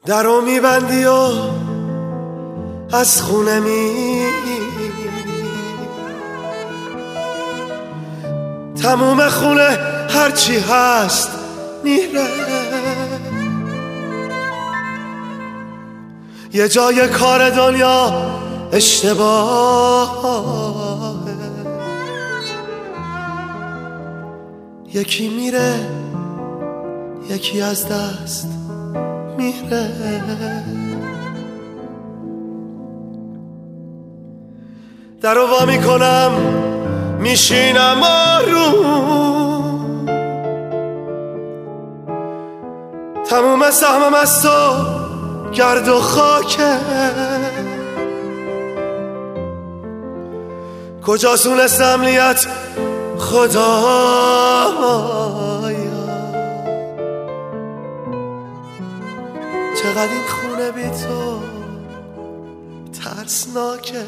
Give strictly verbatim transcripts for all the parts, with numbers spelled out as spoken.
درو میبندی و از خونه میری، تموم خونه هرچی هست میره، یه جای کار دنیا اشتباهه، یکی میره یکی از دست میره. درو وا میکنم میشینم آروم، تموم سهمم از تو گرد و خاکه، کجاست اون امنیت خدایا، چقدر این خونه بی تو ترسناکه.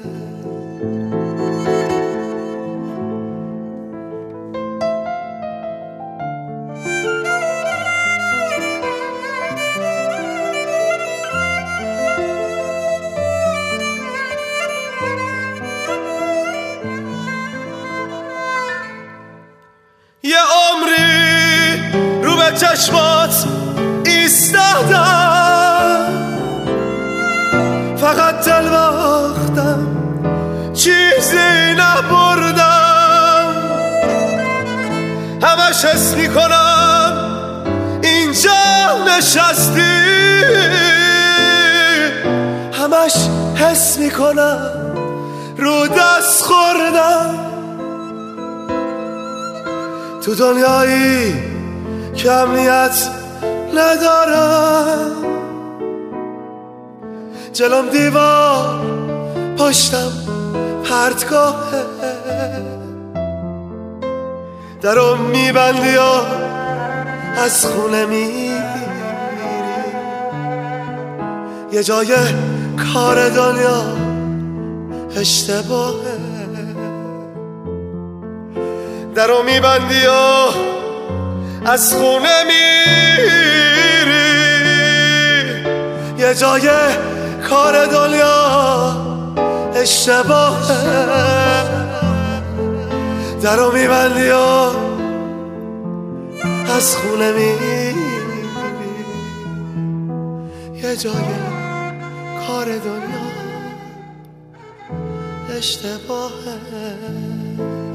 یه عمری رو به چشمات ایستادم، فقط دل باختم چیزی نبردم، همش حس میکنم اینجا نشستی، همش حس میکنم رو دست خوردم، تو دنیایی که امنیت ندارم، جلوم دیوار پشتم پرتگاهه، درو میبندی و از خونه میری، یه جای کار دنیا اشتباهه، درو میبندی و از خونه میری، یه جای کار دنیا اشتباهه، درو میبندی و از خونه میری، یه جای کار دنیا اشتباهه.